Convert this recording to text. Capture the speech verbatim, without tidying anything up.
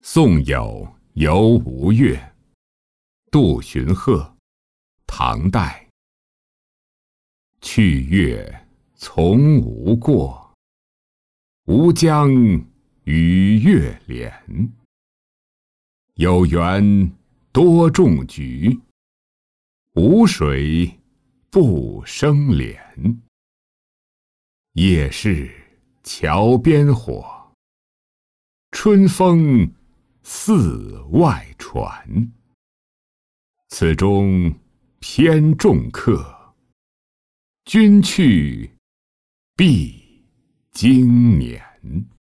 宋有游吴越，杜荀鹤，唐代。去月从吴过，吴江与月连。有缘多种菊，无水不生莲。夜市桥边火，春风寺外传。此中偏重客，君去必经年。